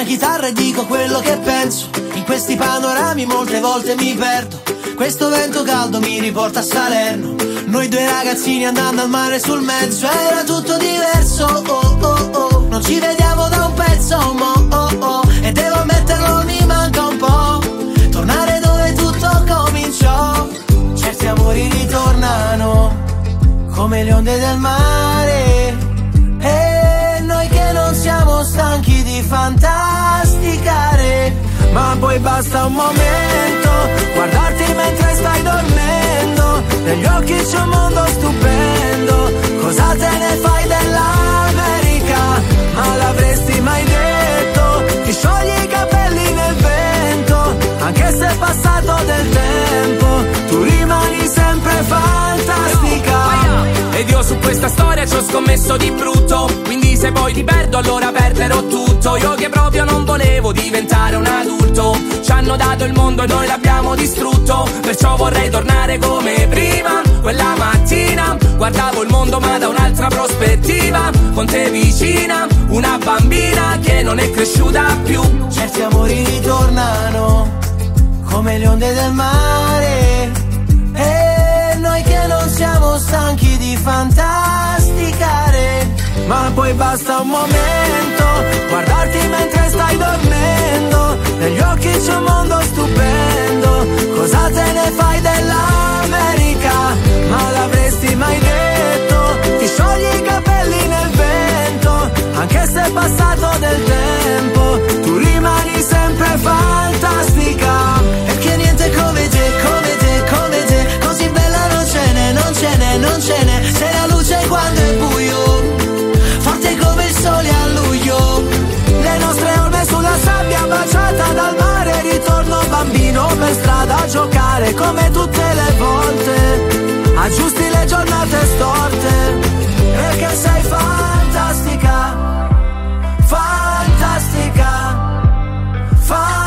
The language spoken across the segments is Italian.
una chitarra e dico quello che penso. In questi panorami molte volte mi perdo. Questo vento caldo mi riporta a Salerno. Noi due ragazzini andando al mare sul mezzo. Era tutto diverso, oh oh oh. Non ci vediamo da un pezzo, mo oh oh. E devo ammetterlo, mi manca un po'. Tornare dove tutto cominciò. Certi amori ritornano come le onde del mare. E noi che non siamo stanchi di fantasticare. Ma poi basta un momento, guardarti mentre stai dormendo. Negli occhi c'è un mondo stupendo. Cosa te ne fai dell'America? Ma l'avresti mai detto? Ti sciogli i capelli nel vento. Anche se è passato del tempo, tu rimani sempre fantastica. Ed io su questa storia ci ho scommesso di brutto. Quindi se poi ti perdo allora perderò tutto. Io che proprio non volevo diventare un adulto. Ci hanno dato il mondo e noi l'abbiamo distrutto. Perciò vorrei tornare come prima. Quella mattina guardavo il mondo ma da un'altra prospettiva. Con te vicina, una bambina che non è cresciuta più. Certi amori ritornano come le onde del mare. E noi che non siamo stanchi di fantasticare. Ma poi basta un momento, guardarti mentre stai dormendo. Negli occhi c'è un mondo stupendo. Cosa te ne fai dell'America? Ma l'avresti mai detto? Ti sciogli i capelli nel vento. Anche se è passato del tempo, tu rimani sempre fantastica. Perché niente come te, come te, come te. Così bella non ce n'è, non ce n'è, non ce n'è. Sei la luce quando è buio, forte come il sole a luglio. Le nostre orme sulla sabbia baciata dal mare. Ritorno bambino per strada a giocare come tutte le volte. Aggiusti le giornate storte. Perché sei fantastica, fantastica,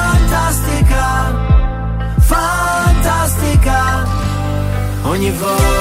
fantastica, fantastica. Ogni volta